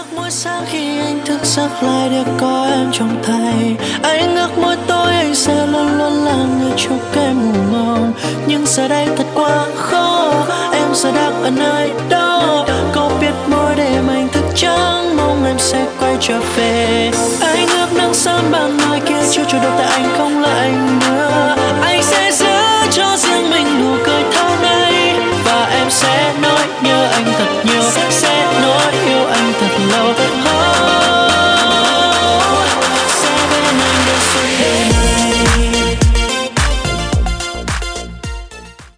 mỗi sáng khi anh thức giấc lại được có em trong tay. Anh ước mỗi tối anh sẽ luôn luôn là người chúc em ngủ ngon. Nhưng giờ đây thật quá khó, em giờ đang ở nơi đó. Có biết mỗi đêm anh thức trắng mong em sẽ quay trở về. Anh ước nắng sớm ban mai kia chiếu cho đôi tay anh không lạnh nữa. Anh sẽ giữ cho riêng mình nụ cười thao nay. Và em sẽ nói nhớ anh thật nhiều, sẽ nói yêu anh thật lâu.